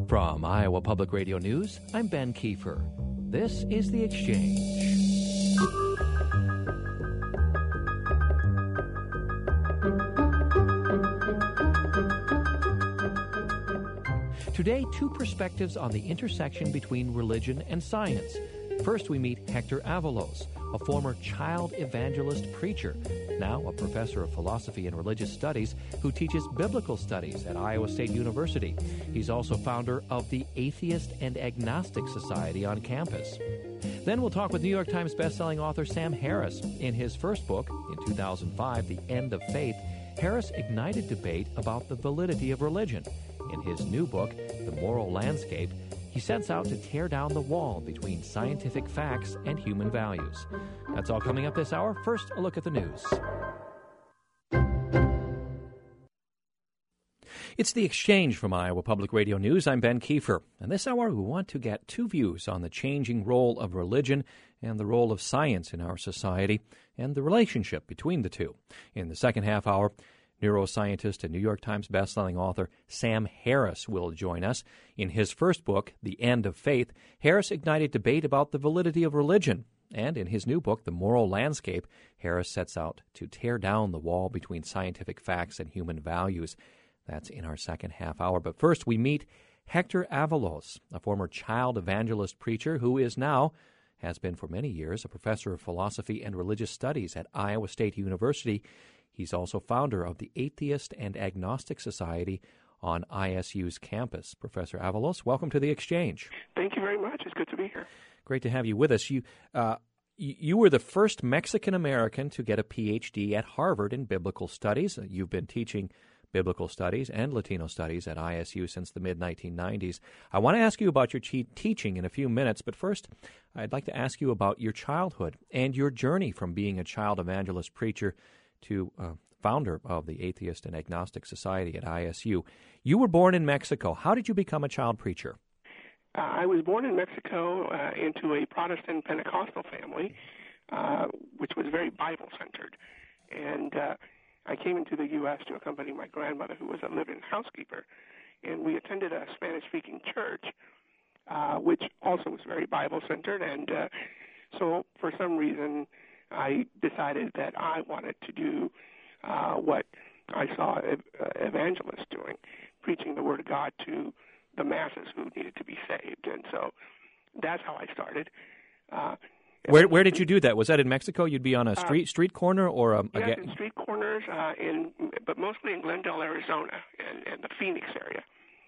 From Iowa Public Radio News, I'm Ben Kiefer. This is The Exchange. Today, two perspectives on the intersection between religion and science. First, we meet Hector Avalos, a former child evangelist preacher, now a professor of philosophy and religious studies who teaches biblical studies at Iowa State University. He's also founder of the Atheist and Agnostic Society on campus. Then we'll talk with New York Times bestselling author Sam Harris. In his first book, in 2005, The End of Faith, Harris ignited debate about the validity of religion. In his new book, The Moral Landscape, he sets out to tear down the wall between scientific facts and human values. That's all coming up this hour. First, a look at the news. It's The Exchange from Iowa Public Radio News. I'm Ben Kiefer. And this hour, we want to get two views on the changing role of religion and the role of science in our society and the relationship between the two. In the second half hour, neuroscientist and New York Times bestselling author Sam Harris will join us. In his first book, The End of Faith, Harris ignited debate about the validity of religion. And in his new book, The Moral Landscape, Harris sets out to tear down the wall between scientific facts and human values. That's in our second half hour. But first, we meet Hector Avalos, a former child evangelist preacher who has been for many years, a professor of philosophy and religious studies at Iowa State University. He's also founder of the Atheist and Agnostic Society on ISU's campus. Professor Avalos, welcome to The Exchange. Thank you very much. It's good to be here. Great to have you with us. You were the first Mexican-American to get a Ph.D. at Harvard in biblical studies. You've been teaching biblical studies and Latino studies at ISU since the mid-1990s. I want to ask you about your teaching in a few minutes, but first, I'd like to ask you about your childhood and your journey from being a child evangelist preacher to founder of the Atheist and Agnostic Society at ISU. You were born in Mexico. How did you become a child preacher? I was born in Mexico into a Protestant Pentecostal family, which was very Bible-centered. And I came into the U.S. to accompany my grandmother, who was a live-in housekeeper. And we attended a Spanish-speaking church, which also was very Bible-centered. And so for some reason, I decided that I wanted to do what I saw evangelists doing, preaching the Word of God to the masses who needed to be saved. And so that's how I started. Where did you do that? Was that in Mexico? You'd be on a street corner or yes, in street corners, but mostly in Glendale, Arizona, and the Phoenix area.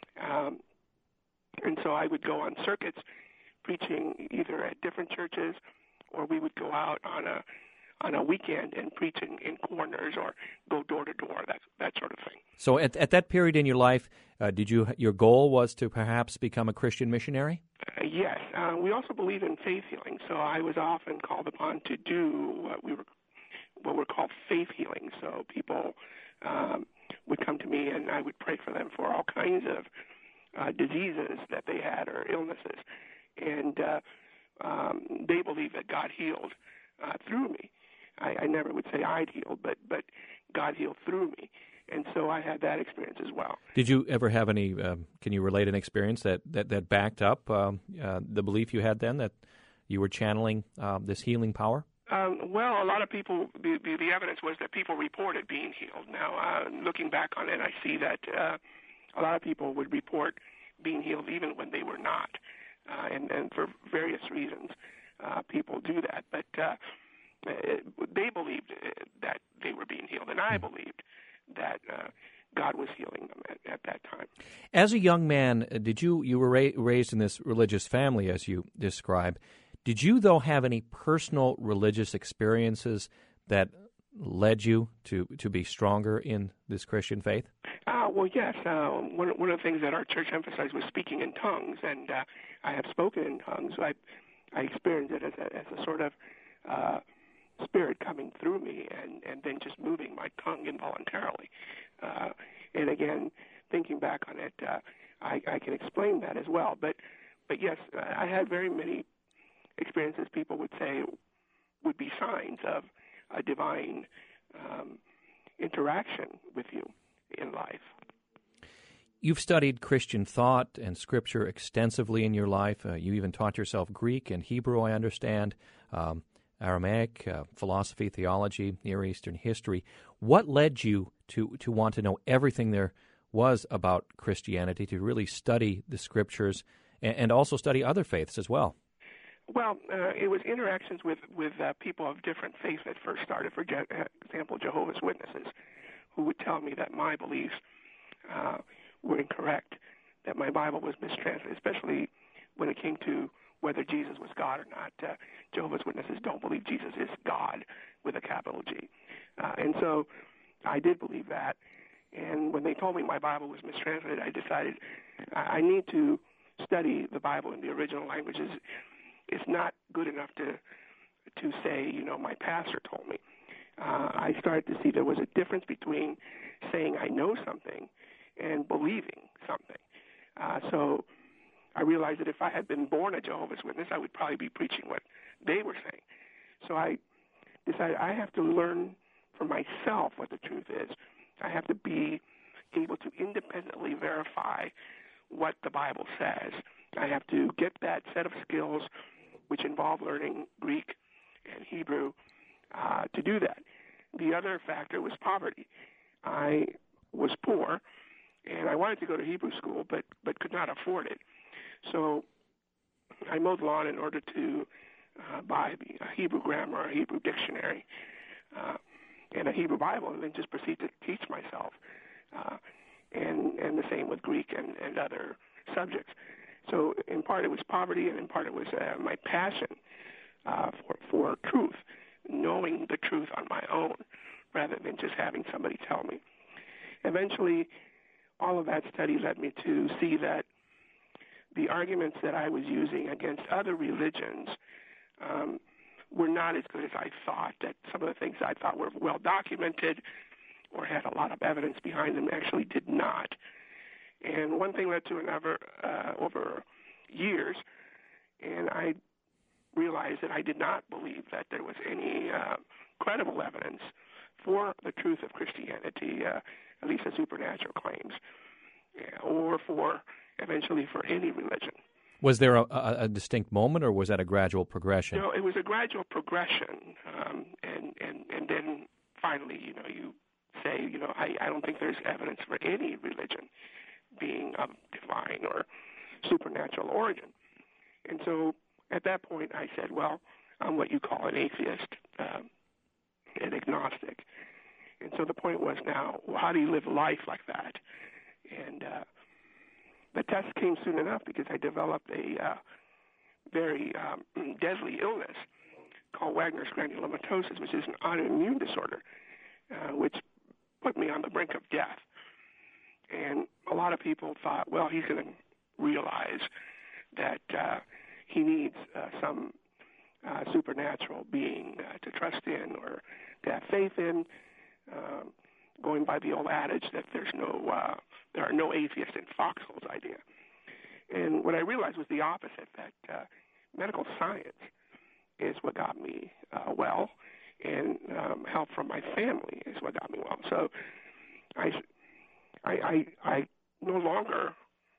And so I would go on circuits preaching either at different churches, or we would go out on a weekend and preach in corners or go door to door, that sort of thing. So at that period in your life, your goal was to perhaps become a Christian missionary? Yes. We also believe in faith healing, so I was often called upon to do what were called faith healing. So people would come to me and I would pray for them for all kinds of diseases that they had or illnesses. And they believed that God healed through me. I never would say I'd healed, but God healed through me. And so I had that experience as well. Did you ever have any, can you relate an experience that backed up the belief you had then that you were channeling this healing power? Well, a lot of people, the evidence was that people reported being healed. Now, looking back on it, I see that a lot of people would report being healed even when they were not. And for various reasons, people do that. But they believed that they were being healed, and I believed that God was healing them at that time. As a young man, you were raised in this religious family, as you describe. Did you, though, have any personal religious experiences that led you to be stronger in this Christian faith? Well, yes. One of the things that our church emphasized was speaking in tongues, and I have spoken in tongues. I experienced it as a sort of spirit coming through me and then just moving my tongue involuntarily. And again, thinking back on it, I can explain that as well. But yes, I had very many experiences people would say would be signs of a divine interaction with you in life. You've studied Christian thought and Scripture extensively in your life. You even taught yourself Greek and Hebrew, I understand, Aramaic, philosophy, theology, Near Eastern history. What led you to want to know everything there was about Christianity, to really study the Scriptures and also study other faiths as well? Well, it was interactions with people of different faiths that first started. For example, Jehovah's Witnesses, who would tell me that my beliefs were incorrect, that my Bible was mistranslated, especially when it came to whether Jesus was God or not. Jehovah's Witnesses don't believe Jesus is God with a capital G. And so I did believe that. And when they told me my Bible was mistranslated, I decided I need to study the Bible in the original languages. It's not good enough to say, my pastor told me. I started to see there was a difference between saying I know something and believing something. So I realized that if I had been born a Jehovah's Witness, I would probably be preaching what they were saying. So I decided I have to learn for myself what the truth is. I have to be able to independently verify what the Bible says. I have to get that set of skills, which involve learning Greek and Hebrew, to do that. The other factor was poverty. I was poor, and I wanted to go to Hebrew school, but could not afford it. So I mowed lawn in order to buy a Hebrew grammar, a Hebrew dictionary, and a Hebrew Bible, and then just proceed to teach myself. And the same with Greek and other subjects. So in part it was poverty, and in part it was my passion for truth, knowing the truth on my own rather than just having somebody tell me. Eventually, all of that study led me to see that the arguments that I was using against other religions were not as good as I thought, that some of the things I thought were well documented or had a lot of evidence behind them actually did not. And one thing led to another over years, and I realized that I did not believe that there was any credible evidence for the truth of Christianity, at least the supernatural claims, or eventually for any religion. Was there a distinct moment, or was that a gradual progression? No, it was a gradual progression, and then finally, you say, I don't think there's evidence for any religion being of divine or supernatural origin. And so at that point I said, well, I'm what you call an atheist, an agnostic. And so the point was now, well, how do you live life like that? And the test came soon enough because I developed a very deadly illness called Wagner's granulomatosis, which is an autoimmune disorder, which put me on the brink of death. And a lot of people thought, well, he's going to realize that he needs some supernatural being to trust in or to have faith in, going by the old adage that there are no atheists in foxholes idea. And what I realized was the opposite, that medical science is what got me well, and help from my family is what got me well. So I no longer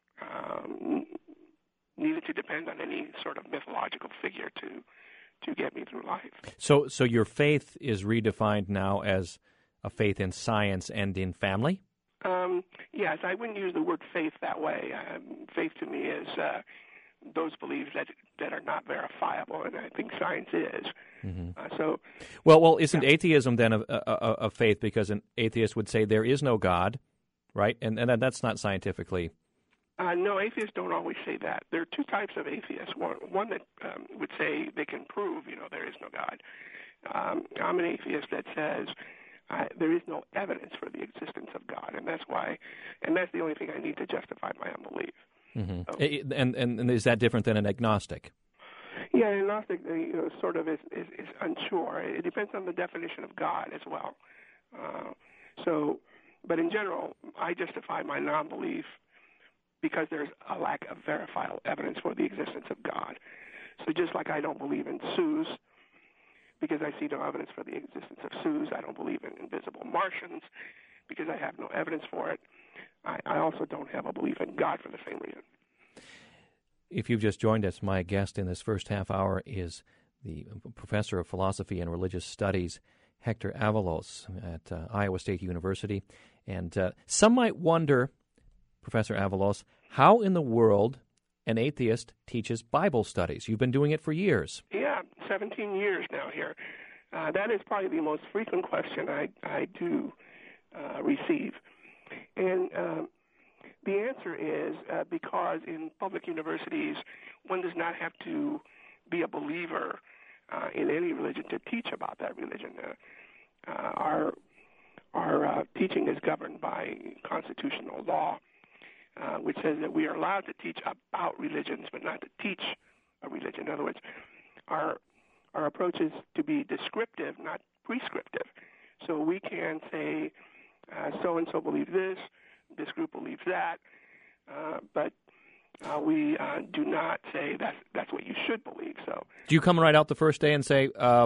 needed to depend on any sort of mythological figure to get me through life. So your faith is redefined now as a faith in science and in family? Yes, I wouldn't use the word faith that way. Faith to me is those beliefs that are not verifiable, and I think science is. Mm-hmm. Well, isn't atheism then a faith? Because an atheist would say there is no God, right? And that's not scientifically. No, atheists don't always say that. There are two types of atheists. One that would say they can prove, there is no God. I'm an atheist that says there is no evidence for the existence of God, and that's the only thing I need to justify my unbelief. Mm-hmm. So, and is that different than an agnostic? Yeah, an agnostic sort of is unsure. It depends on the definition of God as well. But in general, I justify my non-belief because there's a lack of verifiable evidence for the existence of God. So just like I don't believe in zoos because I see no evidence for the existence of zoos, I don't believe in invisible Martians because I have no evidence for it. I also don't have a belief in God for the same reason. If you've just joined us, my guest in this first half hour is the professor of philosophy and religious studies, Hector Avalos, at Iowa State University. And some might wonder, Professor Avalos, how in the world an atheist teaches Bible studies? You've been doing it for years. Yeah, 17 years now here. That is probably the most frequent question I do receive. And the answer is because in public universities, one does not have to be a believer in any religion to teach about that religion. Our teaching is governed by constitutional law, which says that we are allowed to teach about religions, but not to teach a religion. In other words, our approach is to be descriptive, not prescriptive. So we can say, so-and-so believes this group believes that, but we do not say that's what you should believe. So, do you come right out the first day and say,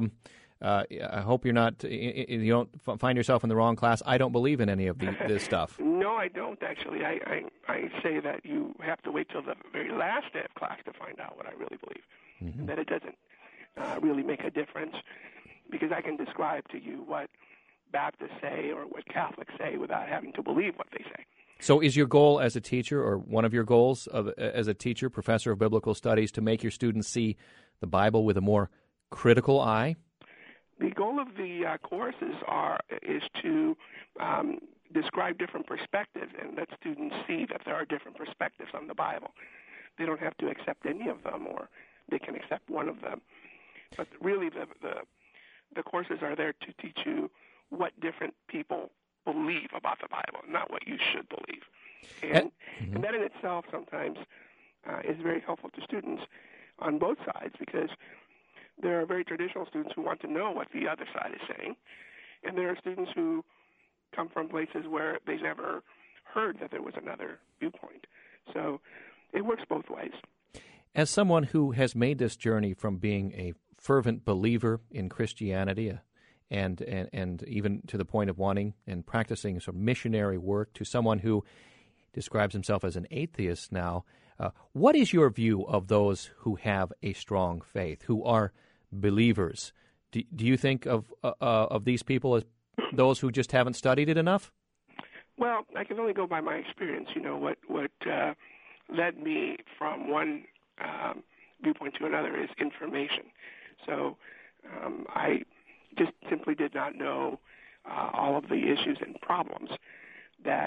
I hope you don't find yourself in the wrong class. I don't believe in any of this stuff. No, I don't, actually. I say that you have to wait till the very last day of class to find out what I really believe, and that it doesn't really make a difference, because I can describe to you what Baptists say or what Catholics say without having to believe what they say. So is your goal as a teacher, or one of your goals as a teacher, professor of biblical studies, to make your students see the Bible with a more critical eye? The goal of the courses is to describe different perspectives and let students see that there are different perspectives on the Bible. They don't have to accept any of them, or they can accept one of them. But really, the courses are there to teach you what different people believe about the Bible, not what you should believe. And that in itself sometimes is very helpful to students on both sides, because there are very traditional students who want to know what the other side is saying, and there are students who come from places where they've never heard that there was another viewpoint. So it works both ways. As someone who has made this journey from being a fervent believer in Christianity and even to the point of wanting and practicing sort of missionary work, to someone who describes himself as an atheist now, what is your view of those who have a strong faith, who are believers? Do you think of these people as those who just haven't studied it enough? Well, I can only go by my experience. You know, what led me from one viewpoint to another is information. So I just simply did not know all of the issues and problems that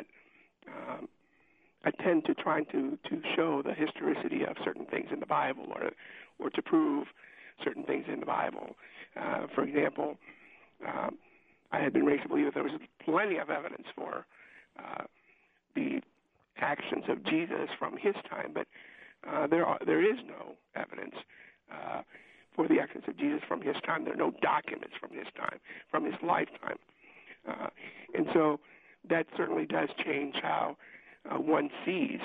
attend to trying to show the historicity of certain things in the Bible, or to prove certain things in the Bible. For example, I had been raised to believe that there was plenty of evidence for the actions of Jesus from his time, but there is no evidence for the actions of Jesus from his time. There are no documents from his time, from his lifetime. And so that certainly does change how one sees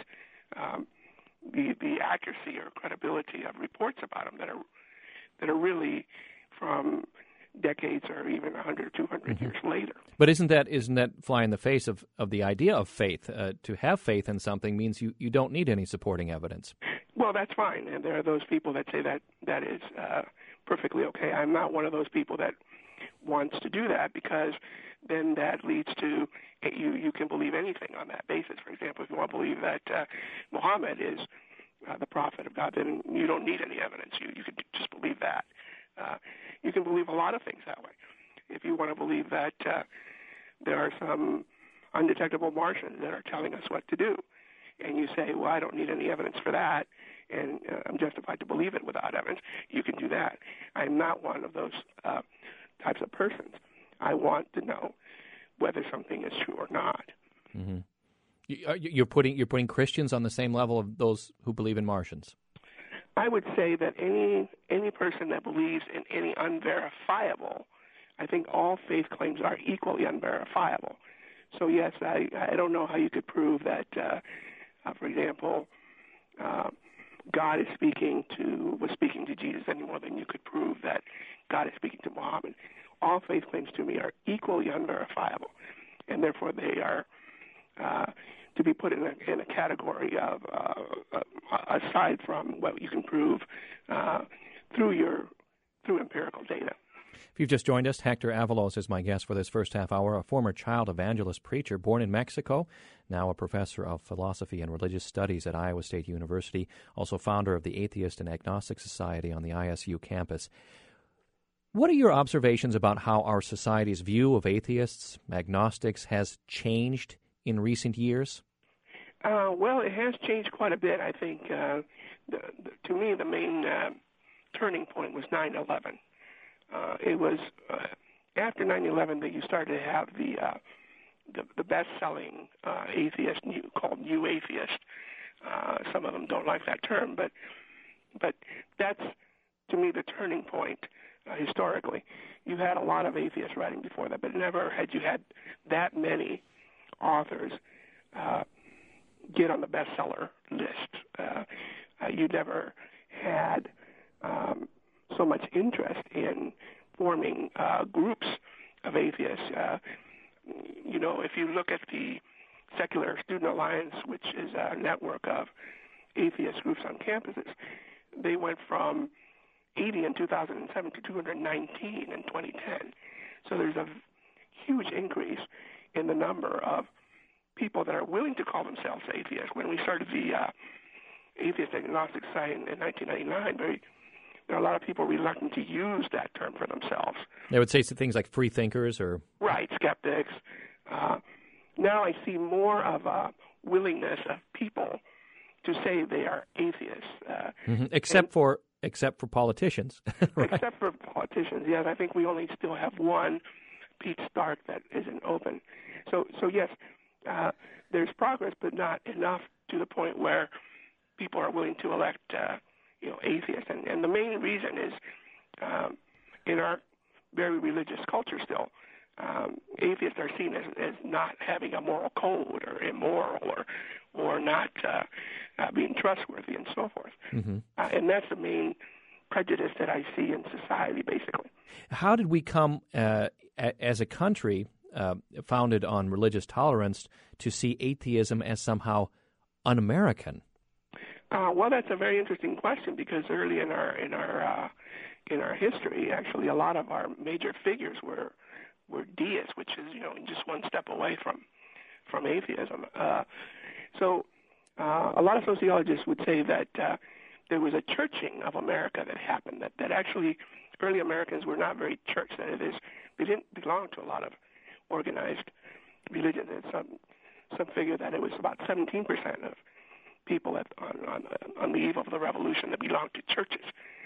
the accuracy or credibility of reports about him that are really from decades or even 100 or 200 years later. But isn't that fly in the face of the idea of faith? To have faith in something means you don't need any supporting evidence. Well, that's fine, and there are those people that say that is perfectly okay. I'm not one of those people that wants to do that, because then that leads to you can believe anything on that basis. For example, if you want to believe that Muhammad is the prophet of God, then you don't need any evidence. You can just believe that. You can believe a lot of things that way. If you want to believe that there are some undetectable Martians that are telling us what to do, and you say, well, I don't need any evidence for that, and I'm justified to believe it without evidence, you can do that. I'm not one of those types of persons. I want to know whether something is true or not. Mm-hmm. You're putting Christians on the same level of those who believe in Martians. I would say that any person that believes in any unverifiable, I think all faith claims are equally unverifiable. So yes, I don't know how you could prove that, for example, God was speaking to Jesus any more than you could prove that God is speaking to Muhammad. All faith claims to me are equally unverifiable, and therefore they are to be put in a category of aside from what you can prove through empirical data. If you've just joined us, Hector Avalos is my guest for this first half hour, a former child evangelist preacher born in Mexico, now a professor of philosophy and religious studies at Iowa State University, also founder of the Atheist and Agnostic Society on the ISU campus. What are your observations about how our society's view of atheists, agnostics, has changed in recent years? Well, it has changed quite a bit. I think, to me, the main turning point was 9/11. It was after 9/11 that you started to have the best-selling atheist called New Atheist. Some of them don't like that term, but that's, to me, the turning point historically. You had a lot of atheists writing before that, but never had you had that many authors get on the bestseller list. You never had so much interest in forming groups of atheists. If you look at the Secular Student Alliance, which is a network of atheist groups on campuses, they went from 80 in 2007 to 219 in 2010. So there's a huge increase in the number of people that are willing to call themselves atheists. When we started the Atheist Agnostic Society in 1999, there are a lot of people reluctant to use that term for themselves. They would say things like free thinkers or... Right, skeptics. Now I see more of a willingness of people to say they are atheists. Except for politicians. Right? Except for politicians, yes. I think we only still have one, Pete Stark, that isn't open. So yes, there's progress, but not enough to the point where people are willing to elect atheists. And the main reason is in our very religious culture still, atheists are seen as not having a moral code or immoral or not being trustworthy and so forth. Mm-hmm. And that's the main prejudice that I see in society, basically. How did we come as a country founded on religious tolerance to see atheism as somehow un-American? Well, that's a very interesting question because early in our history, actually, a lot of our major figures were deists, which is just one step away from atheism. So a lot of sociologists would say that there was a churching of America that happened. That actually early Americans were not very church. That is, they didn't belong to a lot of organized religion. There's some figure that it was about 17% of people on the eve of the revolution that belonged to churches,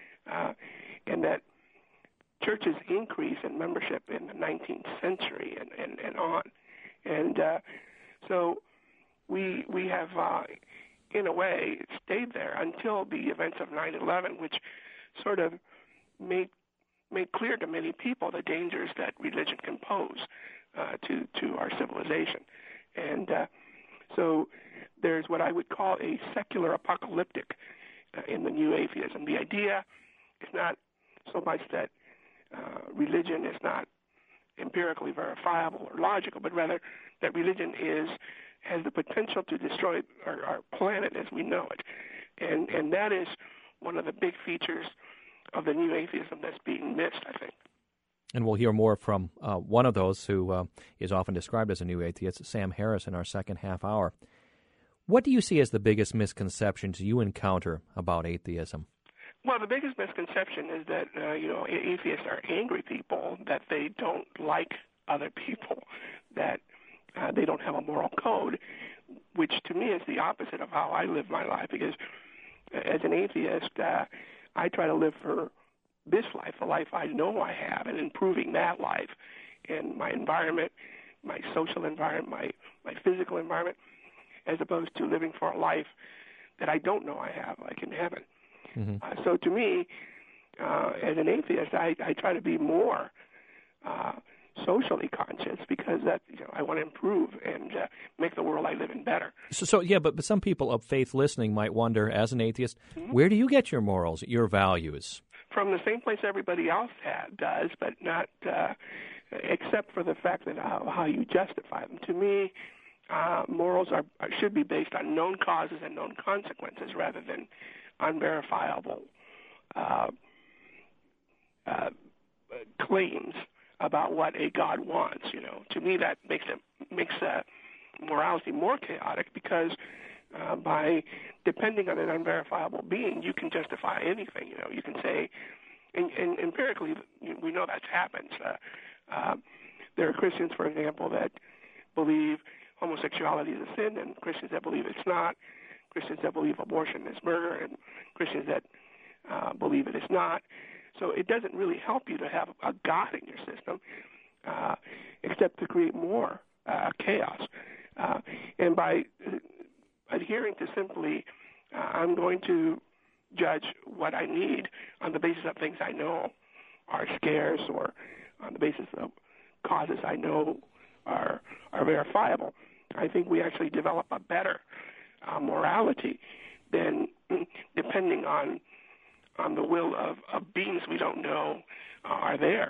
and that churches increased in membership in the 19th century and on. And so we have, in a way, stayed there until the events of 9/11, which sort of made clear to many people the dangers that religion can pose to our civilization. And so there's what I would call a secular apocalyptic in the new atheism. The idea is not so much that religion is not empirically verifiable or logical, but rather that religion has the potential to destroy our planet as we know it. And that is one of the big features of the new atheism that's being missed, I think. And we'll hear more from one of those who is often described as a new atheist, Sam Harris, in our second half hour. What do you see as the biggest misconceptions you encounter about atheism? Well, the biggest misconception is that, atheists are angry people, that they don't like other people, that they don't have a moral code, which to me is the opposite of how I live my life, because as an atheist, I try to live for this life, the life I know I have, and improving that life in my environment, my social environment, my physical environment, as opposed to living for a life that I don't know I have, like in heaven. Mm-hmm. So to me, as an atheist, I try to be more socially conscious because that I want to improve and make the world I live in better. So but some people of faith listening might wonder, as an atheist, mm-hmm. where do you get your morals, your values? From the same place everybody else does, but not except for the fact that how you justify them. To me, morals should be based on known causes and known consequences rather than unverifiable claims about what a God wants. To me, that makes morality more chaotic because by depending on an unverifiable being, you can justify anything. You can say, and empirically, we know that's happened. There are Christians, for example, that believe homosexuality is a sin, and Christians that believe it's not, Christians that believe abortion is murder, and Christians that believe it is not. So it doesn't really help you to have a God in your system, except to create more chaos. And by adhering to simply, I'm going to judge what I need on the basis of things I know are scarce or on the basis of causes I know are verifiable, I think we actually develop a better morality than depending on the will of beings we don't know are there.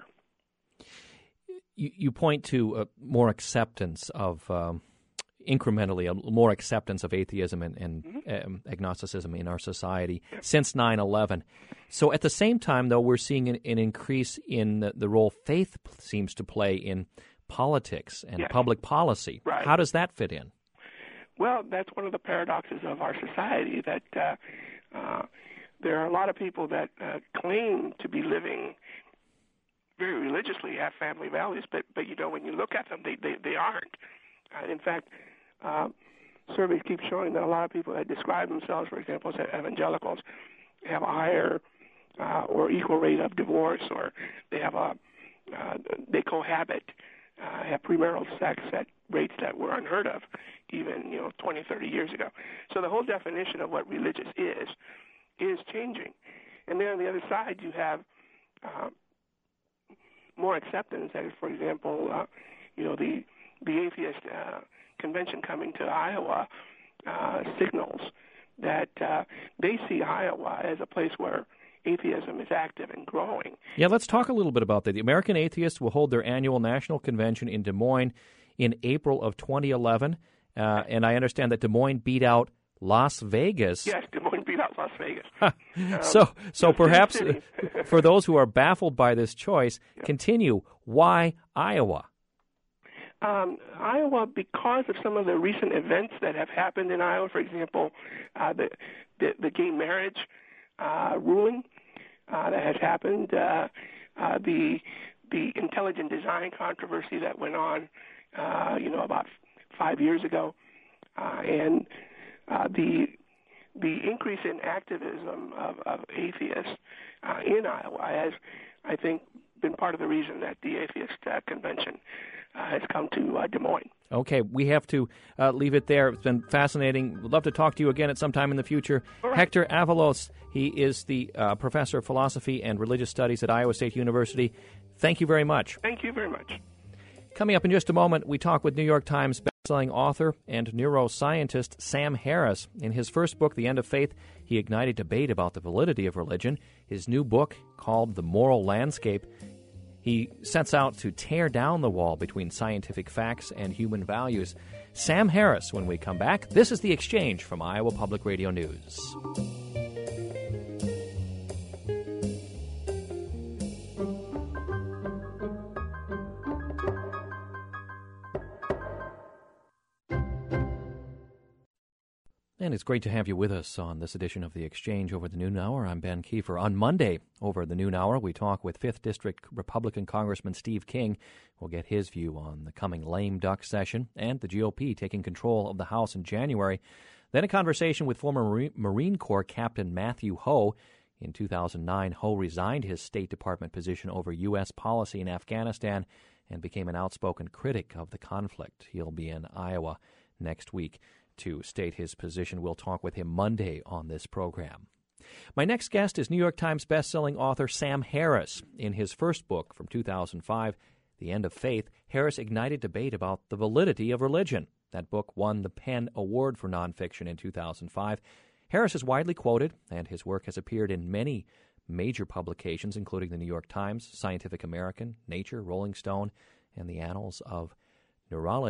You point to more acceptance of incrementally, more acceptance of atheism and agnosticism in our society since 9/11. So at the same time, though, we're seeing an increase in the role faith seems to play in politics and public policy. Right. How does that fit in? Well, that's one of the paradoxes of our society, that there are a lot of people that claim to be living very religiously, have family values, but when you look at them, they aren't. In fact, surveys keep showing that a lot of people that describe themselves, for example, as evangelicals, have a higher or equal rate of divorce, or they have they cohabit, have premarital sex at rates that were unheard of even 20, 30 years ago. So the whole definition of what religious is changing. And then on the other side, you have more acceptance. As, for example, the atheist convention coming to Iowa signals that they see Iowa as a place where atheism is active and growing. Yeah, let's talk a little bit about that. The American Atheists will hold their annual national convention in Des Moines in April of 2011, and I understand that Des Moines beat out Las Vegas. Yes, Des Moines beat out Las Vegas. So perhaps for those who are baffled by this choice, continue. Why Iowa? Iowa, because of some of the recent events that have happened in Iowa, for example, the gay marriage ruling that has happened, the intelligent design controversy that went on, about 5 years ago, and the increase in activism of atheists in Iowa has, I think, been part of the reason that the atheist convention has come to Des Moines. Okay, we have to leave it there. It's been fascinating. We'd love to talk to you again at some time in the future. Right. Hector Avalos, he is the professor of philosophy and religious studies at Iowa State University. Thank you very much. Thank you very much. Coming up in just a moment, we talk with New York Times bestselling author and neuroscientist Sam Harris. In his first book, The End of Faith, he ignited debate about the validity of religion. His new book, called The Moral Landscape, he sets out to tear down the wall between scientific facts and human values. Sam Harris, when we come back. This is The Exchange from Iowa Public Radio News. And it's great to have you with us on this edition of The Exchange over the noon hour. I'm Ben Kiefer. On Monday, over the noon hour, we talk with 5th District Republican Congressman Steve King. We'll get his view on the coming lame duck session and the GOP taking control of the House in January. Then a conversation with former Marine Corps Captain Matthew Ho. In 2009, Ho resigned his State Department position over U.S. policy in Afghanistan and became an outspoken critic of the conflict. He'll be in Iowa next week to state his position. We'll talk with him Monday on this program. My next guest is New York Times bestselling author Sam Harris. In his first book from 2005, The End of Faith, Harris ignited debate about the validity of religion. That book won the PEN Award for Nonfiction in 2005. Harris is widely quoted, and his work has appeared in many major publications, including the New York Times, Scientific American, Nature, Rolling Stone, and the Annals of Neurology.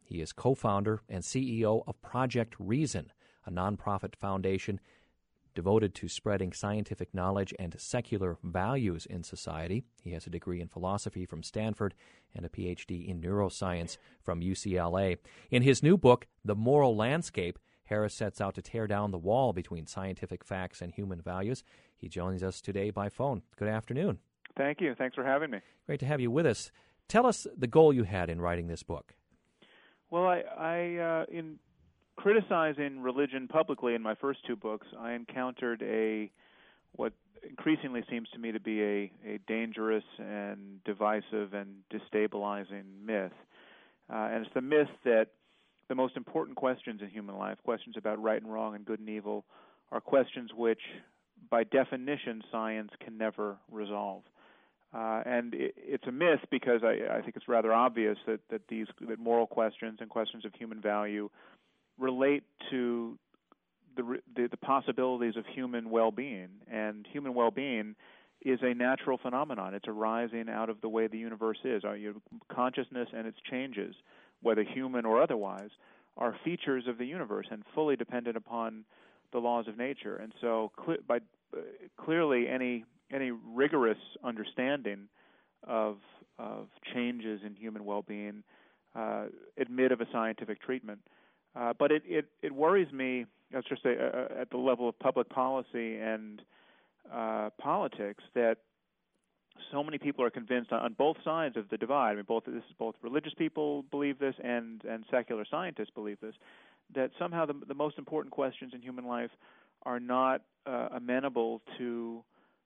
He is co-founder and CEO of Project Reason, a nonprofit foundation devoted to spreading scientific knowledge and secular values in society. He has a degree in philosophy from Stanford and a PhD in neuroscience from UCLA. In his new book, The Moral Landscape, Harris sets out to tear down the wall between scientific facts and human values. He joins us today by phone. Good afternoon. Thank you. Thanks for having me. Great to have you with us. Tell us the goal you had in writing this book. Well, in criticizing religion publicly in my first two books, I encountered what increasingly seems to me to be a dangerous and divisive and destabilizing myth. And it's the myth that the most important questions in human life, questions about right and wrong and good and evil, are questions which, by definition, science can never resolve. And it's a myth because I think it's rather obvious that moral questions and questions of human value relate to the possibilities of human well-being. And human well-being is a natural phenomenon. It's arising out of the way the universe is. Consciousness and its changes, whether human or otherwise, are features of the universe and fully dependent upon the laws of nature. And so clearly any rigorous understanding of changes in human well-being admit of a scientific treatment. But it worries me, let's just say, at the level of public policy and politics, that so many people are convinced on both sides of the divide. I mean, both religious people believe this and secular scientists believe this, that somehow the most important questions in human life are not amenable to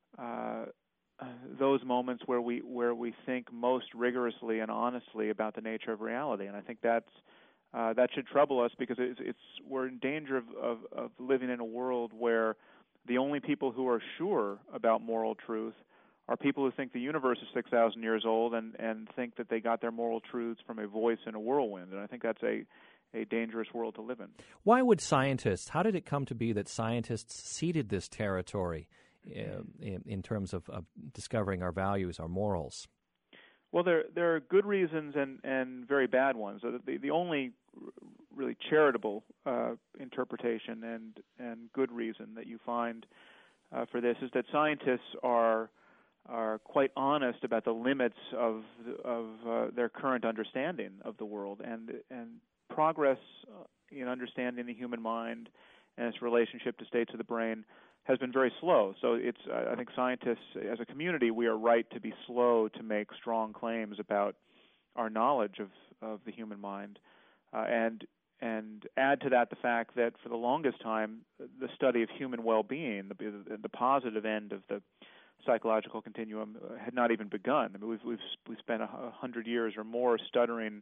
those moments where we think most rigorously and honestly about the nature of reality. And I think that should trouble us, because we're in danger of living in a world where the only people who are sure about moral truth are people who think the universe is 6,000 years old and think that they got their moral truths from a voice in a whirlwind. And I think that's a dangerous world to live in. How did it come to be that scientists ceded this territory in terms of discovering our values, our morals? Well, there are good reasons and very bad ones. The only really charitable interpretation and good reason that you find for this is that scientists are quite honest about the limits of their current understanding of the world, and progress in understanding the human mind and its relationship to states of the brain has been very slow. So I think scientists, as a community, we are right to be slow to make strong claims about our knowledge of the human mind, and add to that the fact that for the longest time, the study of human well-being, the positive end of the psychological continuum, had not even begun. I mean, we've spent 100 years or more studying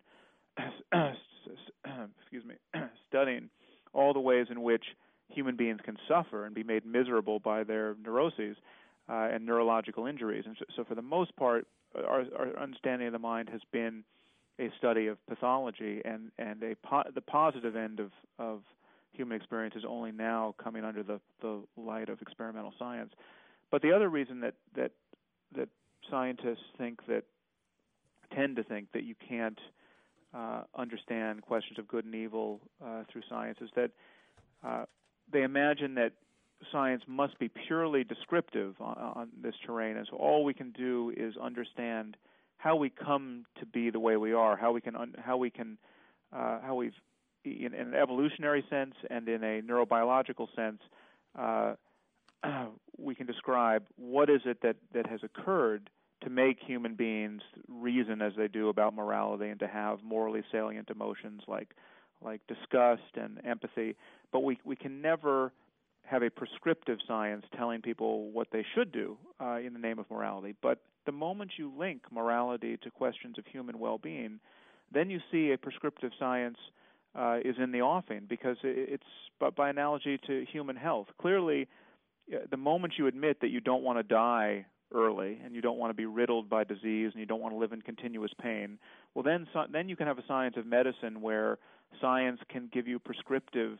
all the ways in which human beings can suffer and be made miserable by their neuroses and neurological injuries. And so for the most part, our understanding of the mind has been a study of pathology, and the positive end of human experience is only now coming under the light of experimental science. But the other reason that scientists tend to think that you can't understand questions of good and evil through science is that they imagine that science must be purely descriptive on this terrain, and so all we can do is understand how we come to be the way we are, how we've, in an evolutionary sense and in a neurobiological sense, we can describe what is it that has occurred to make human beings reason as they do about morality and to have morally salient emotions like disgust and empathy. But we can never have a prescriptive science telling people what they should do in the name of morality. But the moment you link morality to questions of human well-being, then you see a prescriptive science is in the offing, because it's by analogy to human health. Clearly, the moment you admit that you don't want to die early and you don't want to be riddled by disease and you don't want to live in continuous pain, well, then you can have a science of medicine where science can give you prescriptive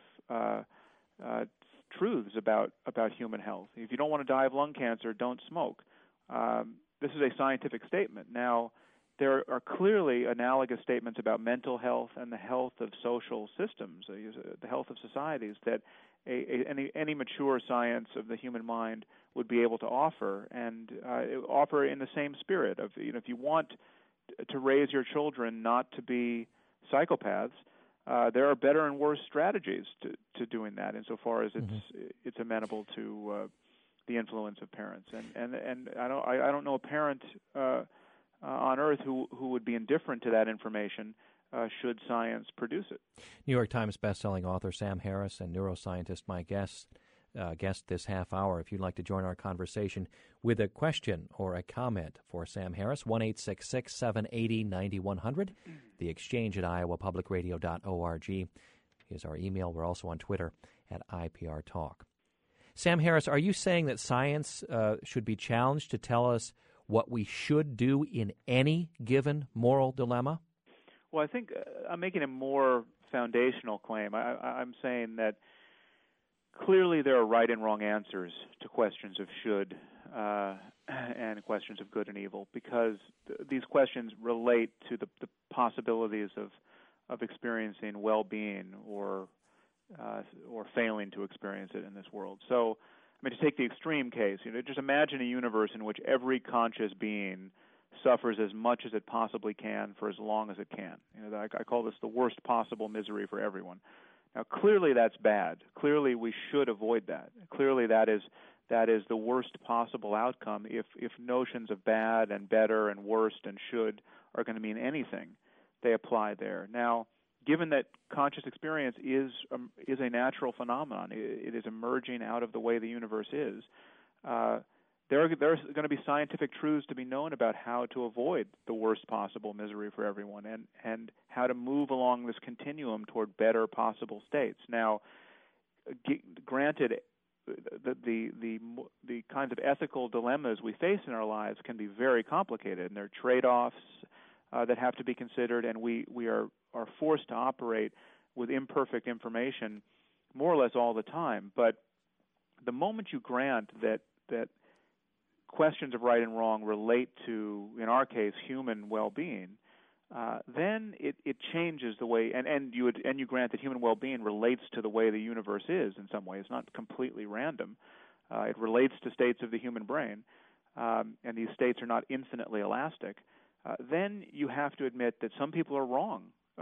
truths about human health. If you don't want to die of lung cancer, don't smoke. This is a scientific statement. Now, there are clearly analogous statements about mental health and the health of social systems, the health of societies, that any mature science of the human mind would be able to offer, and offer in the same spirit of, if you want to raise your children not to be psychopaths, there are better and worse strategies to doing that, insofar as it's amenable to the influence of parents. And I don't know a parent on Earth who would be indifferent to that information should science produce it. New York Times bestselling author Sam Harris and neuroscientist my guest this half hour. If you'd like to join our conversation with a question or a comment for Sam Harris, 1-866-780-9100. The Exchange at iowapublicradio.org is our email. We're also on Twitter at IPR Talk. Sam Harris, are you saying that science should be challenged to tell us what we should do in any given moral dilemma? Well, I think I'm making a more foundational claim. I'm saying that clearly there are right and wrong answers to questions of should and questions of good and evil, because these questions relate to the possibilities of experiencing well-being or failing to experience it in this world. So, to take the extreme case, just imagine a universe in which every conscious being suffers as much as it possibly can for as long as it can. I call this the worst possible misery for everyone. Now, clearly that's bad. Clearly we should avoid that. Clearly that is the worst possible outcome if notions of bad and better and worst and should are going to mean anything. They apply there. Now, given that conscious experience is a natural phenomenon, it is emerging out of the way the universe is, there's going to be scientific truths to be known about how to avoid the worst possible misery for everyone and how to move along this continuum toward better possible states. Now, granted, the kinds of ethical dilemmas we face in our lives can be very complicated, and there are trade-offs that have to be considered, and we are forced to operate with imperfect information more or less all the time. But the moment you grant that questions of right and wrong relate to, in our case, human well-being, then it changes the way, and you grant that human well-being relates to the way the universe is in some way. It's not completely random. It relates to states of the human brain, and these states are not infinitely elastic. Then you have to admit that some people are wrong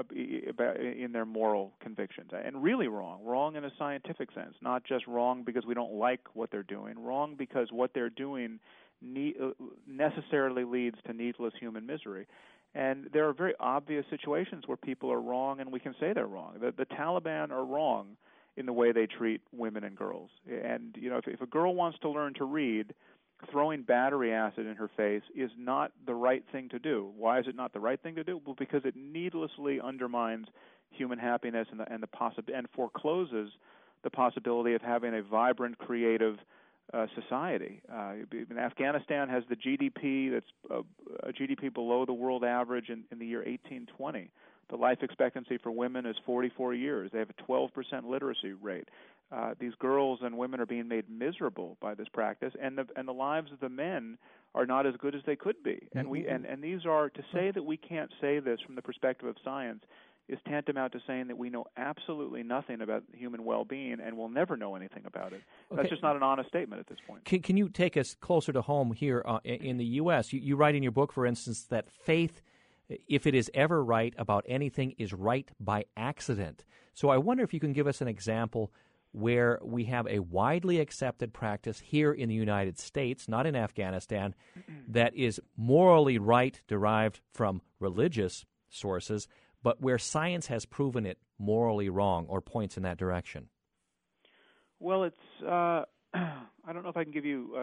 in their moral convictions, and really wrong in a scientific sense, not just wrong because we don't like what they're doing, wrong because what they're doing necessarily leads to needless human misery. And there are very obvious situations where people are wrong, and we can say they're wrong. The Taliban are wrong in the way they treat women and girls. And if a girl wants to learn to read, throwing battery acid in her face is not the right thing to do. Why is it not the right thing to do? Well, because it needlessly undermines human happiness and forecloses the possibility of having a vibrant, creative society. Afghanistan has the GDP that's a GDP below the world average in the year 1820. The life expectancy for women is 44 years. They have a 12% literacy rate. These girls and women are being made miserable by this practice, and the lives of the men are not as good as they could be. And these are, to say that we can't say this from the perspective of science is tantamount to saying that we know absolutely nothing about human well-being and will never know anything about it. Okay. That's just not an honest statement at this point. Can you take us closer to home here in the U.S.? You write in your book, for instance, that faith, if it is ever right about anything, is right by accident. So I wonder if you can give us an example where we have a widely accepted practice here in the United States, not in Afghanistan, that is morally right, derived from religious sources, but where science has proven it morally wrong or points in that direction. Well, it's I don't know if I can give you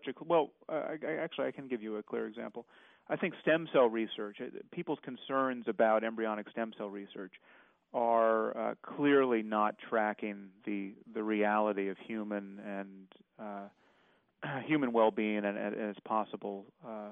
I can give you a clear example. I think stem cell research, people's concerns about embryonic stem cell research are clearly not tracking the reality of human and human well-being and its possible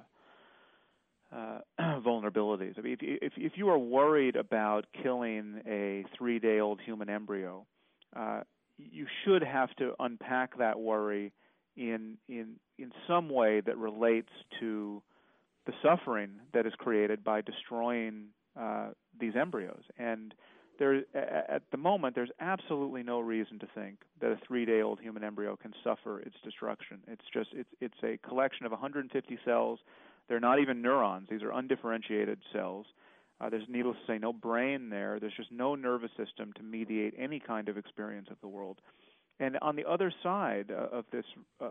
vulnerabilities. I mean, if you are worried about killing a 3-day-old human embryo, you should have to unpack that worry in some way that relates to the suffering that is created by destroying these embryos. And at the moment, there's absolutely no reason to think that a 3-day-old human embryo can suffer its destruction. It's a collection of 150 cells. They're not even neurons. These are undifferentiated cells. There's, needless to say, no brain there. There's just no nervous system to mediate any kind of experience of the world. And on the other side of this,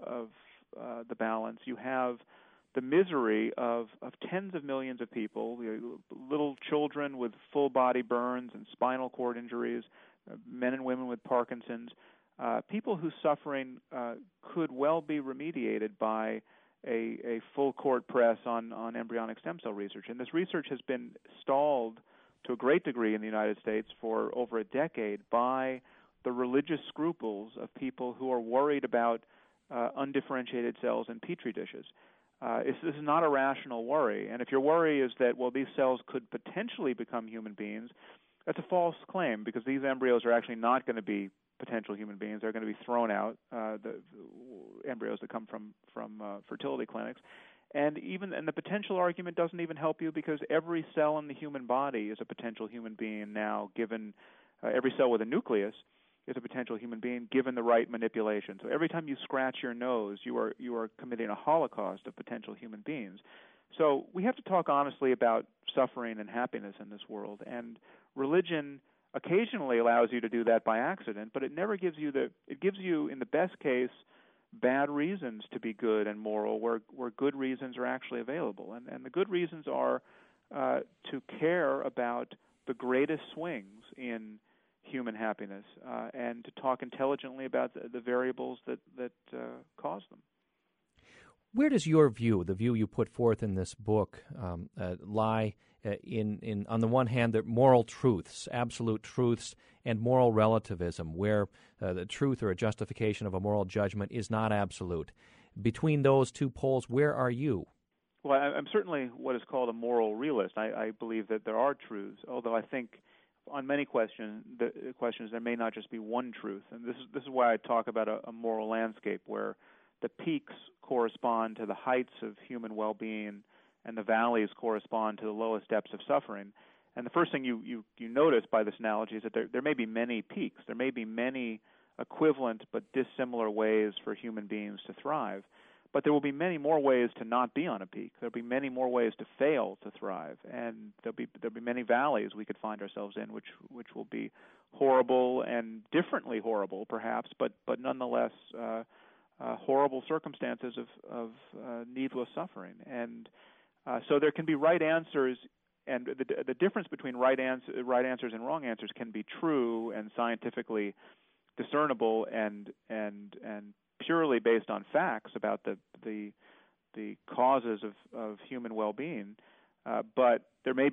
the balance, you have the misery of tens of millions of people, little children with full body burns and spinal cord injuries, men and women with Parkinson's, people whose suffering could well be remediated by a full court press on embryonic stem cell research. And this research has been stalled to a great degree in the United States for over a decade by the religious scruples of people who are worried about undifferentiated cells in petri dishes. This is not a rational worry. And if your worry is that, well, these cells could potentially become human beings, that's a false claim, because these embryos are actually not going to be potential human beings. They're going to be thrown out, the embryos that come from fertility clinics. And the potential argument doesn't even help you, because every cell in the human body is a potential human being now, given every cell with a nucleus is a potential human being given the right manipulation. So every time you scratch your nose, you are committing a holocaust of potential human beings. So we have to talk honestly about suffering and happiness in this world. And religion occasionally allows you to do that by accident, but it never gives you it gives you, in the best case, bad reasons to be good and moral, where good reasons are actually available. And the good reasons are to care about the greatest swings in human happiness, and to talk intelligently about the variables that cause them. Where does your view, the view you put forth in this book, lie in on the one hand, the moral truths, absolute truths, and moral relativism, where the truth or a justification of a moral judgment is not absolute? Between those two poles, where are you? Well, I'm certainly what is called a moral realist. I believe that there are truths, although I think on many questions there may not just be one truth. And this is why I talk about a moral landscape where the peaks correspond to the heights of human well-being and the valleys correspond to the lowest depths of suffering. And the first thing you notice by this analogy is that there may be many peaks. There may be many equivalent but dissimilar ways for human beings to thrive. But there will be many more ways to not be on a peak. There will be many more ways to fail to thrive, and there'll be many valleys we could find ourselves in, which will be horrible and differently horrible, perhaps, but nonetheless horrible circumstances of needless suffering. And so there can be right answers, and the difference between right answers and wrong answers can be true and scientifically discernible and purely based on facts about the causes of human well-being, but there may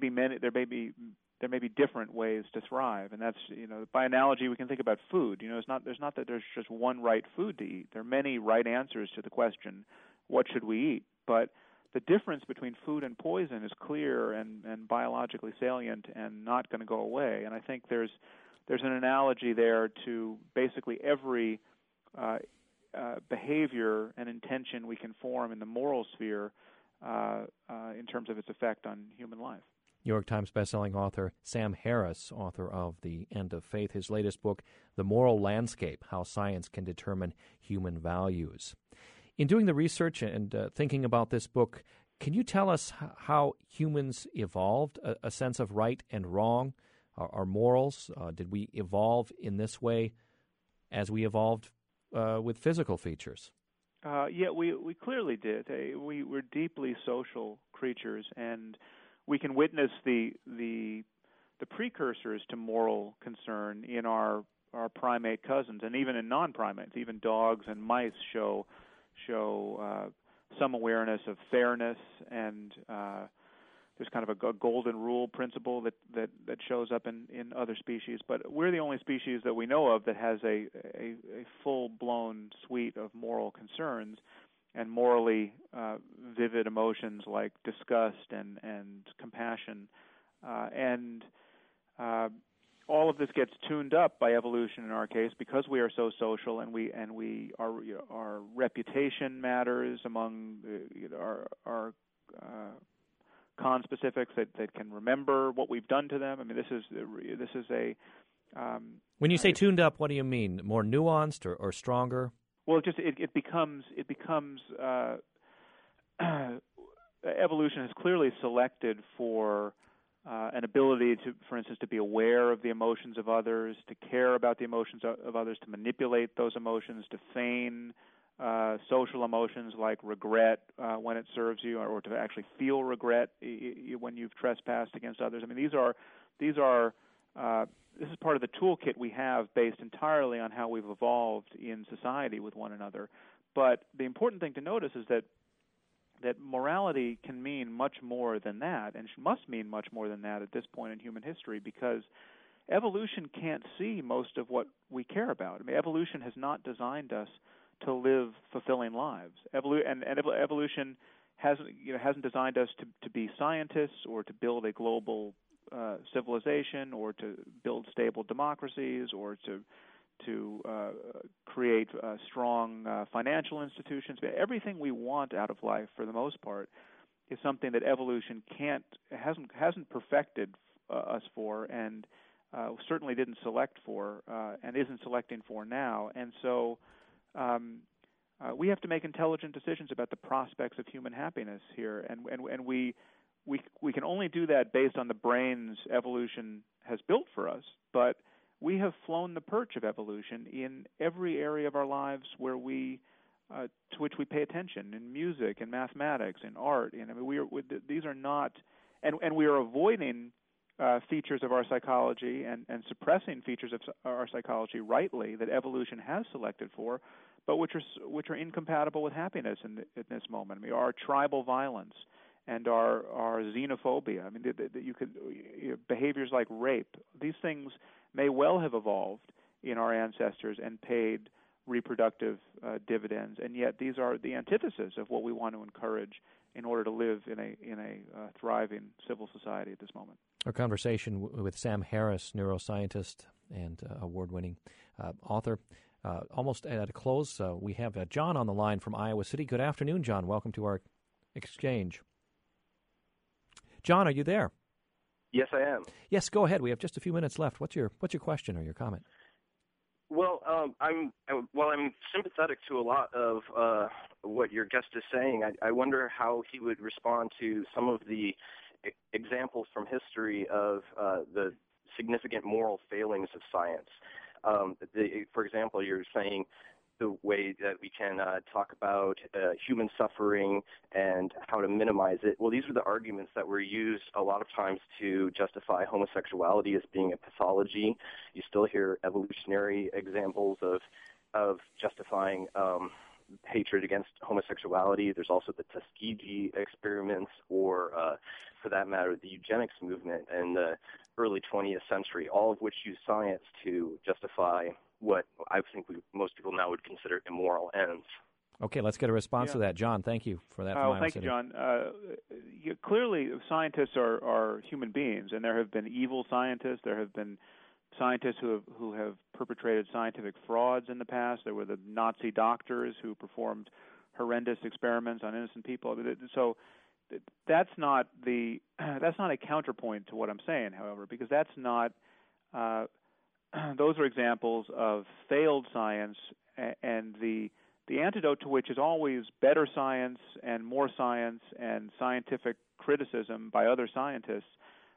be different ways to thrive, and that's, by analogy we can think about food. There's not that there's just one right food to eat. There are many right answers to the question, what should we eat? But the difference between food and poison is clear and biologically salient and not going to go away. And I think there's an analogy there to basically every behavior and intention we can form in the moral sphere in terms of its effect on human life. New York Times bestselling author Sam Harris, author of The End of Faith, his latest book, The Moral Landscape, How Science Can Determine Human Values. In doing the research and thinking about this book, can you tell us how humans evolved, a sense of right and wrong, our morals? Did we evolve in this way as we evolved with physical features? Yeah, we clearly did. We're deeply social creatures, and we can witness the precursors to moral concern in our primate cousins, and even in non-primates. Even dogs and mice show some awareness of fairness, and there's kind of a golden rule principle that shows up in other species. But we're the only species that we know of that has a full-blown suite of moral concerns and morally vivid emotions like disgust and compassion. And all of this gets tuned up by evolution in our case because we are so social, and our reputation matters among our conspecifics that can remember what we've done to them. I mean, this is a when you say tuned up, what do you mean? More nuanced or stronger? Well, it becomes evolution has clearly selected for an ability to, for instance, to be aware of the emotions of others, to care about the emotions of others, to manipulate those emotions, to feign social emotions like regret when it serves you, or to actually feel regret when you've trespassed against others. I mean, this is part of the toolkit we have based entirely on how we've evolved in society with one another. But the important thing to notice is that morality can mean much more than that, and must mean much more than that at this point in human history, because evolution can't see most of what we care about. I mean, evolution has not designed us to live fulfilling lives. Evolution hasn't designed us to be scientists or to build a global civilization or to build stable democracies or to create strong financial institutions. Everything we want out of life, for the most part, is something that evolution hasn't perfected us for, and certainly didn't select for, and isn't selecting for now. And so we have to make intelligent decisions about the prospects of human happiness here, and we can only do that based on the brains evolution has built for us. But we have flown the perch of evolution in every area of our lives where to which we pay attention, in music, in mathematics, in art. And I mean, these are not, and we are avoiding features of our psychology and suppressing features of our psychology rightly that evolution has selected for, but which are incompatible with happiness in this moment. I mean, our tribal violence and our xenophobia. I mean, behaviors like rape. These things may well have evolved in our ancestors and paid reproductive dividends, and yet these are the antithesis of what we want to encourage in order to live in a thriving civil society at this moment. Our conversation with Sam Harris, neuroscientist and award-winning author. Almost at a close, we have John on the line from Iowa City. Good afternoon, John. Welcome to our exchange. John, are you there? Yes, I am. Yes, go ahead. We have just a few minutes left. What's your question or your comment? Well, I'm sympathetic to a lot of what your guest is saying. I wonder how he would respond to some of the examples from history of the significant moral failings of science. For example, you're saying the way that we can talk about human suffering and how to minimize it. Well, these are the arguments that were used a lot of times to justify homosexuality as being a pathology. You still hear evolutionary examples of justifying hatred against homosexuality. There's also the Tuskegee experiments, or for that matter, the eugenics movement in the early 20th century, all of which use science to justify what I think most people now would consider immoral ends. Okay, let's get a response to that. John, thank you for that. Thank you, John. Clearly, scientists are human beings, and there have been evil scientists. There have been scientists who have perpetrated scientific frauds in the past. There were the Nazi doctors who performed horrendous experiments on innocent people. So that's not a counterpoint to what I'm saying, however, because that's not. Those are examples of failed science, and the antidote to which is always better science and more science and scientific criticism by other scientists.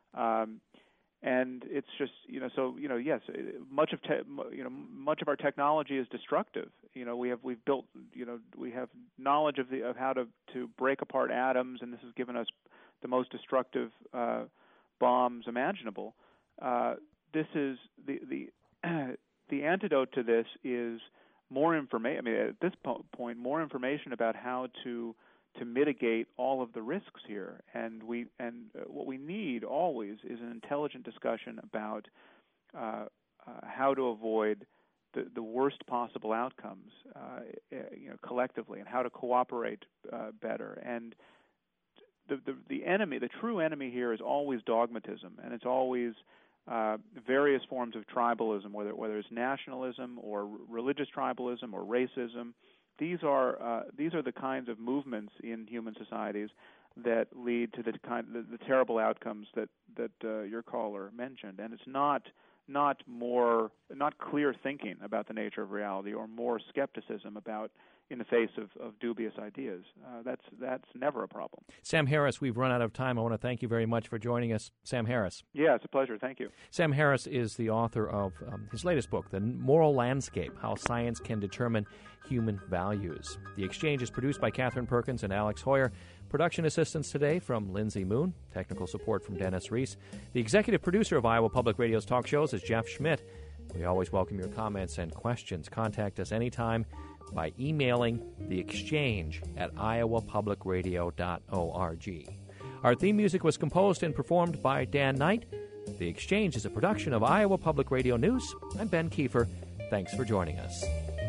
And it's just yes, much of our technology is destructive. We have knowledge of how to break apart atoms, and this has given us the most destructive bombs imaginable. This is the antidote to this is more information. I mean, at this point, more information about how to mitigate all of the risks here, and what we need always is an intelligent discussion about how to avoid the worst possible outcomes, collectively, and how to cooperate better. And the enemy, the true enemy here, is always dogmatism, and it's always various forms of tribalism, whether it's nationalism or religious tribalism or racism. These are the kinds of movements in human societies that lead to the terrible outcomes that your caller mentioned. And it's not clear thinking about the nature of reality or more skepticism about in the face of dubious ideas. That's never a problem. Sam Harris, we've run out of time. I want to thank you very much for joining us. Sam Harris. Yeah, it's a pleasure. Thank you. Sam Harris is the author of his latest book, The Moral Landscape, How Science Can Determine Human Values. The Exchange is produced by Catherine Perkins and Alex Hoyer. Production assistance today from Lindsay Moon. Technical support from Dennis Reese. The executive producer of Iowa Public Radio's talk shows is Jeff Schmidt. We always welcome your comments and questions. Contact us anytime by emailing theexchange@iowapublicradio.org. Our theme music was composed and performed by Dan Knight. The Exchange is a production of Iowa Public Radio News. I'm Ben Kiefer. Thanks for joining us.